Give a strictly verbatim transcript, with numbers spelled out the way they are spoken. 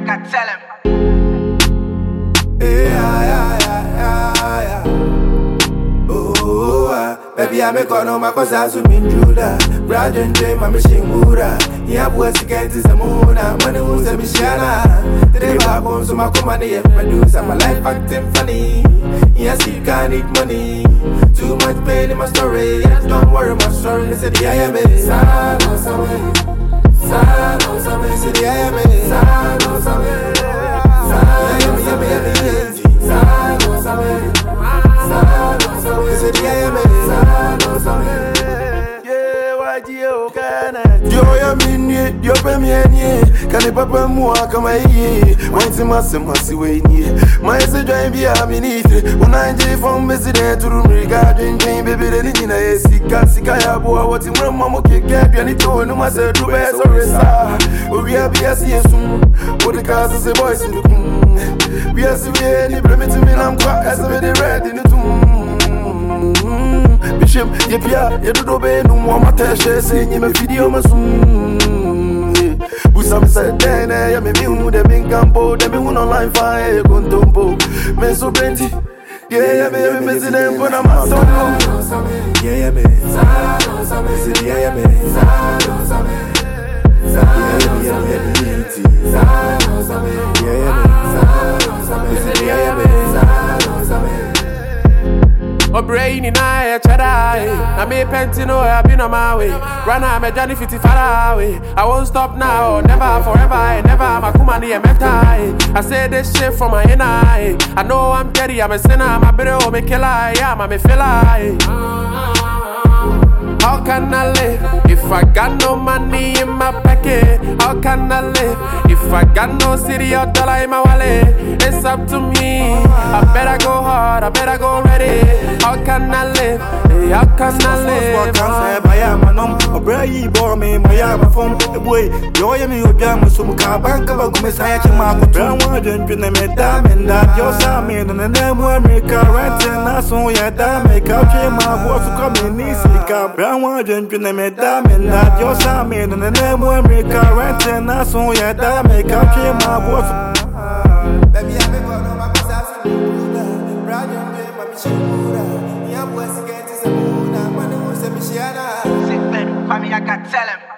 can tell him. Yeah, yeah, yeah, yeah, yeah. Oh, ah. Baby, I make on my cause I zoom in Judah. Brad and Jay, my machine Buddha. Yeah, what's against the moon? Money who's a Michiana. The day back home, so my company and produce. My life acting funny. Yes, you can't need money. Too much pain in my story. Yes, don't worry, my story. They said, the I am it. Sad, no, somewhere. Sad, no, somewhere. Say, the I am it. Sad, no, somewhere. Sad, no, somewhere. Sad, no, somewhere. Sad, no, somewhere. They said, the I am it. Sad, no, somewhere. Yeah, what you can. Yo, I'm in it. Yo, I'm in it. Can you papa more come here? Why to my massy way near? My drive be I'm in it. When I did from President to room regarding Jane, baby, then in a sika, sika, boy, what in room, Mamma, kick up, and it told him I said, do best or sir. We are be a soon. What the cars is a voice in the room. We are seeing any permit to me, I'm quite as a very red in the tomb. Bishop, Yapia, you don't obey no more, my tasha saying you may video my soon. Some said, then I am a new, the main campo, the moon online fire, Guntumpo, Meso Brenti. Yeah, I'm a president, but I'm a son. Yeah, I'm a son. Yeah, I'm a son. Oh, brain in I, Chadai. I may pentino, I've been on my way. Run, I'm a Johnny fifty far away. I won't stop now, never, forever, never. My kumani, I'm I say this shit from my N I. I know I'm dirty, I'm a sinner. I'm a better, make a lie, I'm a feel. How can I live if I got no money in my pocket? How can I live if I got no city or dollar in my wallet? It's up to me. I better go hard, I better go ready. How can I live? Hey, how can I live? I am a numb, a brave boy, me, my yama phone, the boy. You're me, your jam, some car bank of a messiah, Marco Brown, and you name it, damn, and that you're Sammy, and the name will make a rent, and I saw your damn, make out your my boss to come in easy, come brown. One you name it, damn, and that you're Sammy, and the name will make a rent, and I saw your damn, make out your my boss. Baby, I make one of my cause I Brad and Jay, my machine Buddha. Yeah, what's against the moon? I'm going to say, Michiana. Sick man, I can tell him.